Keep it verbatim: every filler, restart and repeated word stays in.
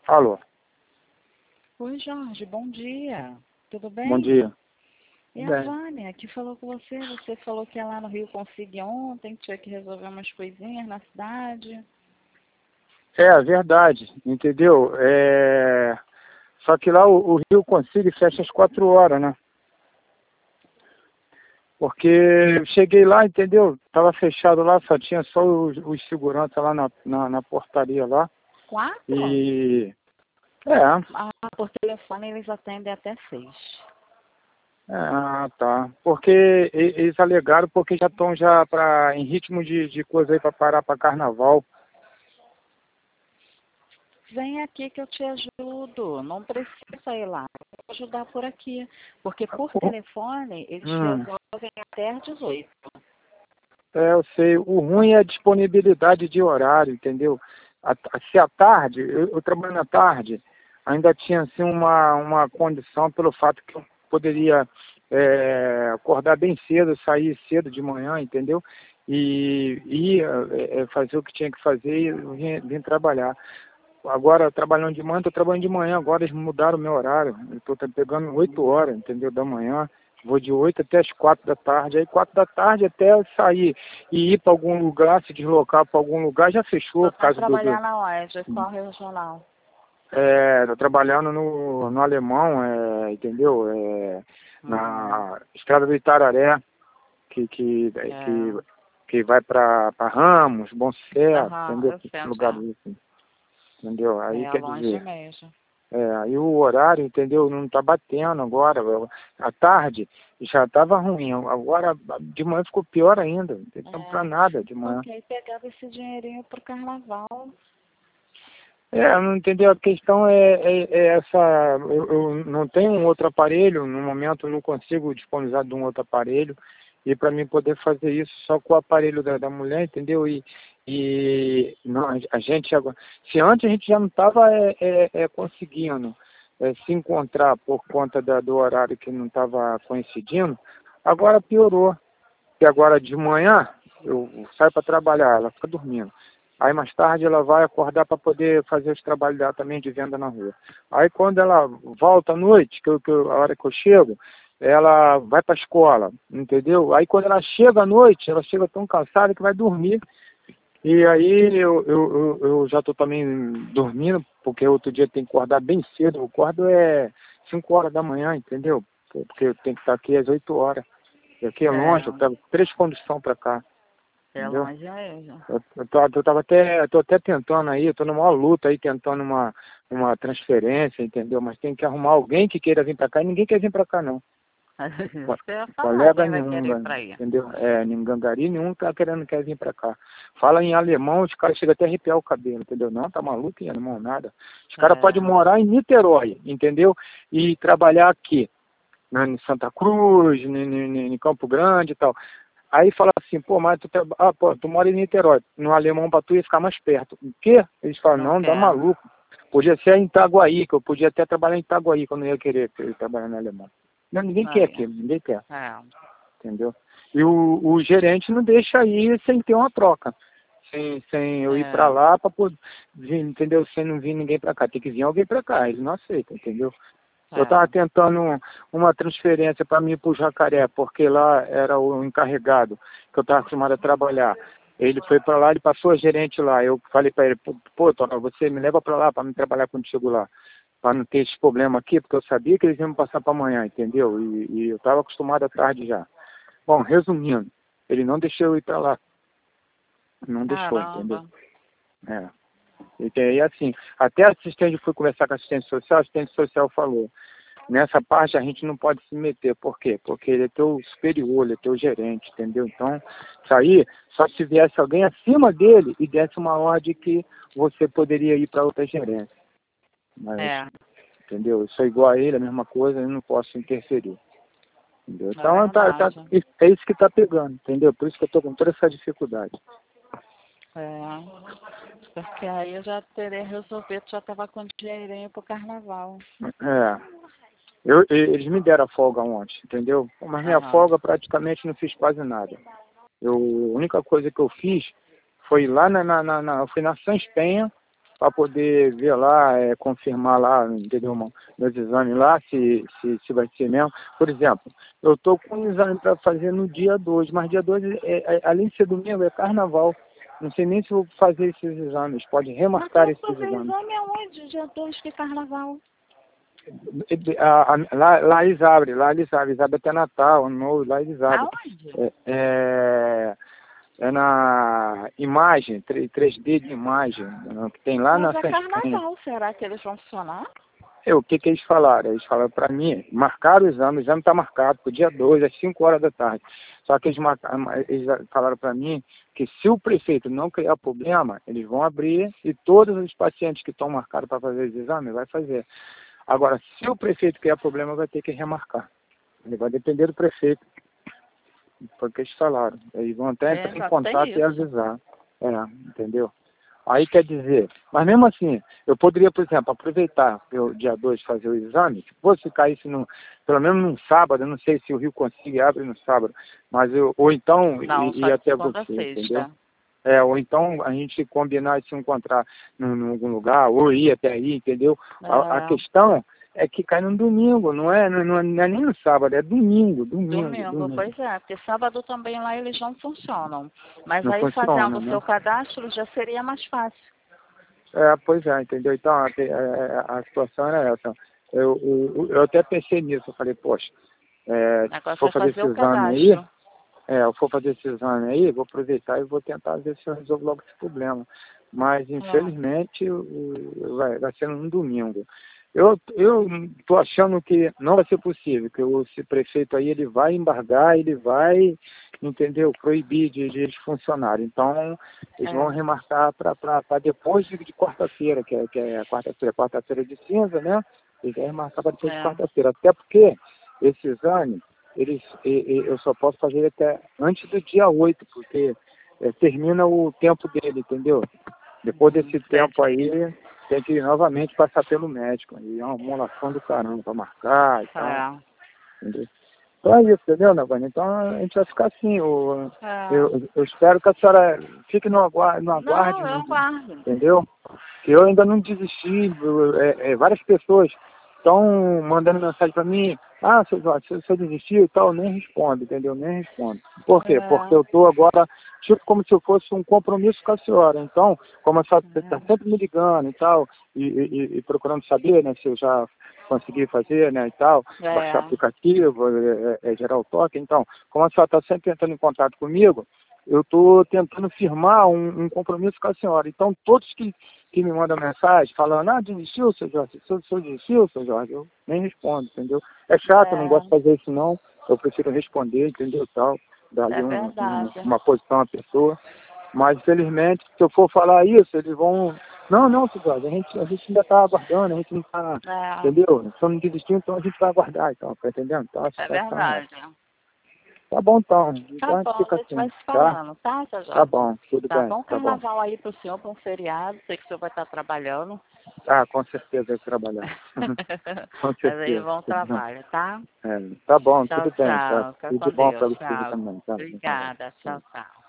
Alô, Oi, Jorge, bom dia. Tudo bem? bom dia. É a Bem, Vânia, que falou com você. Você falou que ia lá no Rio Consigo ontem, que tinha que resolver umas coisinhas na cidade. é verdade, entendeu? É... Só que lá o, o Rio Consigo fecha às quatro horas, né? Porque eu cheguei lá, entendeu? Tava fechado lá, só tinha só os, os seguranças lá na, na, na portaria lá. Quatro? E é, Ah, por telefone eles atendem até seis. é, ah, tá. Porque e- eles alegaram porque já estão já pra, em ritmo de, de coisa aí para parar para carnaval. Vem aqui que eu te ajudo. Não precisa ir lá. Eu vou ajudar por aqui. Porque por telefone eles Hum. resolvem até às dezoito. É, eu sei. O ruim é a disponibilidade de horário, entendeu? A, a- se à tarde, eu, eu trabalho na tarde, ainda tinha assim uma, uma condição pelo fato que eu poderia é, acordar bem cedo, sair cedo de manhã, entendeu? E ia é, é, fazer o que tinha que fazer e vir, vir trabalhar. Agora, trabalhando de manhã, estou trabalhando de manhã, agora eles mudaram o meu horário. Eu estou pegando oito horas, entendeu? Da manhã. Vou de oito até as quatro da tarde. Aí quatro da tarde até eu sair e ir para algum lugar, se deslocar para algum lugar, já fechou Você por vai causa do. do trabalhar na onde? Qual regional? é, tô trabalhando no, no Alemão, é, entendeu? É, Hum, na Estrada do Itararé, que, que, que, é. que vai para Ramos, Bom Sucesso, Aham, entendeu? eu Esse sei, lugar já. assim, entendeu? Aí É quer longe dizer. mesmo. É, aí o horário, entendeu? Não tá batendo agora. Eu- À tarde já estava ruim. Agora de manhã ficou pior ainda. Não tem tempo para É, nada de manhã. porque aí pegava esse dinheirinho pro carnaval. É, não entendeu? A questão é, é, é essa. Eu, eu não tenho um outro aparelho. No momento eu não consigo disponibilizar de um outro aparelho. E para mim poder fazer isso só com o aparelho da, da mulher, entendeu? E, e não, a gente agora. Se antes a gente já não estava é, é, é, conseguindo é, se encontrar por conta da, do horário que não estava coincidindo, agora piorou. E agora de manhã eu saio para trabalhar, ela fica dormindo. Aí mais tarde ela vai acordar para poder fazer os trabalhos dela também de venda na rua. Aí quando ela volta à noite, que, eu, que eu, a hora que eu chego, ela vai para a escola, entendeu? Aí quando ela chega à noite, ela chega tão cansada que vai dormir. E aí eu, eu, eu, eu já estou também dormindo, porque outro dia tem que acordar bem cedo. Eu acordo é cinco horas da manhã, entendeu? Porque eu tenho que estar aqui às oito horas. E aqui é longe, eu É, pego três condução para cá, é entendeu? longe mesmo. Eu, eu, tô, eu tava até, eu tô até tentando aí, eu tô numa luta aí, tentando uma, uma transferência, entendeu? Mas tem que arrumar alguém que queira vir para cá e ninguém quer vir para cá, não. Co- Isso que eu ia falar, Colega quem vai nenhum, querer ir vai- pra aí? entendeu? É, Gangari nenhum tá querendo, quer vir para cá. Fala em alemão, os caras chegam até a arrepiar o cabelo, entendeu? Não, tá maluco em alemão, nada. Os caras podem É, morar em Niterói, entendeu? E trabalhar aqui, né, em Santa Cruz, em, em, em Campo Grande e tal. Aí fala assim, pô, mas tu, tra- ah, pô, tu mora em Niterói, no alemão pra tu ia ficar mais perto. O quê? Eles falam, não não, dá quer. maluco. Podia ser em Itaguaí, que eu podia até trabalhar em Itaguaí, que eu não ia querer trabalhar no alemão. Não, ninguém quer Aí, aqui, ninguém quer, é, entendeu? E o, o gerente não deixa ir sem ter uma troca. Sem, sem eu ir pra é, lá pra poder vir, entendeu? Sem não vir ninguém pra cá. Tem que vir alguém pra cá, eles não aceitam, entendeu? Eu estava é. tentando uma transferência para mim ir para o Jacaré, porque lá era o encarregado que eu estava acostumado a trabalhar. Ele foi para lá, ele passou a gerente lá. Eu falei para ele, pô, pô, Tona, você me leva para lá para me trabalhar contigo lá, para não ter esse problema aqui, porque eu sabia que eles iam me passar para amanhã, entendeu? E, e eu estava acostumado à tarde já. Bom, resumindo, ele não deixou eu ir para lá. Não deixou, entendeu? Caramba. É. E aí, assim, até a assistente, fui conversar com a assistente social, a assistente social falou, nessa parte a gente não pode se meter. Por quê? Porque ele é teu superior, ele é teu gerente, entendeu? Então, isso aí, só se viesse alguém acima dele e desse uma ordem que você poderia ir para outra gerência. Mas, É, entendeu? Eu sou igual a ele, a mesma coisa, eu não posso interferir. Entendeu? é Então, tá, tá, verdade. é isso que está pegando, entendeu? Por isso que eu estou com toda essa dificuldade. É, porque aí eu já teria resolvido, já tava com dinheirinho pro carnaval. É. Eu, e- eles me deram a folga ontem, entendeu? Mas minha Aham. folga praticamente não fiz quase nada. Eu, a única coisa que eu fiz foi lá na, na, na, na eu fui na Sans Penha, para poder ver lá, é, confirmar lá, entendeu, irmão? Meus exames lá, se, se, se vai ser mesmo. Por exemplo, eu estou com um exame para fazer no dia dois, mas dia dois, é, é, além de ser domingo, é carnaval. Não sei nem se vou fazer esses exames. Pode remarcar Mas esses tu fazer exames. exame aonde? Dia dois que é carnaval. A, a, lá, lá eles abrem, lá eles abrem, eles abrem até Natal, Ano Novo, lá eles abrem. Aonde? É, é, é na imagem, três D de imagem, que tem lá na Mas é Santinha. carnaval, será que eles vão funcionar? É, o que que eles falaram? Eles falaram para mim, marcaram o exame, o exame está marcado para o dia dois, às cinco horas da tarde. Só que eles, marcaram, eles falaram para mim que se o prefeito não criar problema, eles vão abrir e todos os pacientes que estão marcados para fazer esse exame, vai fazer. Agora, se o prefeito criar problema, vai ter que remarcar. Ele vai depender do prefeito. Foi o que eles falaram. Eles vão até É, entrar em só tem contato e isso. avisar. É, entendeu? Aí quer dizer, mas mesmo assim, eu poderia, por exemplo, aproveitar o dia dois fazer o exame, se fosse caísse no, pelo menos num sábado, eu não sei se o Rio Consigo abre no sábado, mas eu, ou então Não, ir só de até segunda a você, entendeu? sexta. É, ou então a gente combinar de se encontrar num, num algum lugar, ou ir até aí, entendeu? A, a É, questão é que cai no domingo, não é, não, não é não é nem no sábado, é domingo, domingo, domingo, domingo. pois é, porque sábado também lá eles não funcionam. Mas Não aí fazendo funciona, o né? seu cadastro já seria mais fácil. É, pois é, entendeu? Então, a, a, a situação era essa. Eu, eu, eu até pensei nisso, eu falei, poxa, é, O se negócio for é fazer fazer esse o exame aí, cadastro. é, eu for fazer esse exame aí, vou aproveitar e vou tentar ver se eu resolvo logo esse problema. Mas, É. infelizmente, o- vai, vai ser um domingo. Eu eu tô achando que não vai ser possível, que o, esse prefeito aí, ele vai embargar, ele vai, entendeu, proibir de, de eles funcionarem. Então, eles vão É. remarcar para depois de, de quarta-feira, que é, que é quarta-feira, quarta-feira de cinza, né? Eles vão remarcar para depois de É. quarta-feira. Até porque esse exame, eles, e- e- eu só posso fazer até antes do dia oito, porque é, termina o tempo dele, entendeu? Depois Hum, desse tempo aí, entendi. tem que novamente passar pelo médico. E é uma molação do caramba para marcar e tal. É. Entendeu? Então é isso, entendeu, Navani? Então a gente vai ficar assim. Eu, É. eu, eu espero que a senhora fique no aguarde, no aguarde, Não, eu aguardo. entendeu? Que eu ainda não desisti. eu- é, é, várias pessoas estão mandando mensagem para mim. Ah, seu Jorge, se você desistiu e tal, eu nem respondo, entendeu? Nem respondo. Por quê? Porque É. eu estou agora, tipo, como se eu fosse um compromisso com a senhora. Então, como a senhora está É. sempre me ligando e tal, e, e- e procurando saber, né, se eu já consegui fazer, né, e tal, baixar É. aplicativo, é, é, é, gerar o toque. Então, como a senhora está sempre entrando em contato comigo, eu estou tentando firmar um, um compromisso com a senhora. Então, todos que, que me mandam mensagem falando, ah, desistiu, seu Jorge, seu, seu desistiu, seu Jorge, eu nem respondo, entendeu? É chato, eu não gosto de É. fazer isso não, eu prefiro responder, entendeu, tal, dar-lhe É um, um, verdade. uma posição à pessoa. Mas, infelizmente, se eu for falar isso, eles vão... Não, não, seu Jorge, a gente, a gente ainda está aguardando, a gente não está... É. Entendeu? Se eu não desistiu, então a gente vai aguardar, então, tá entendendo? Então, a É situação é essa. verdade. Tá bom, então. Tá Então a gente bom, fica a gente vai assim, se tá? falando, tá, seu Tá Jorge? bom, tudo Tá bem, bom tá bom. carnaval aí pro senhor, pra um feriado. Sei que o senhor vai estar trabalhando. Ah, com certeza eu trabalhar. Com Mas aí, certeza. bom Tudo bem. trabalho, tá? É, tá bom, Tchau, tudo bem, tá? tchau. Fica Tudo com bom Deus. para você Tchau. também, tá? Obrigada. Tá. Tchau, tchau.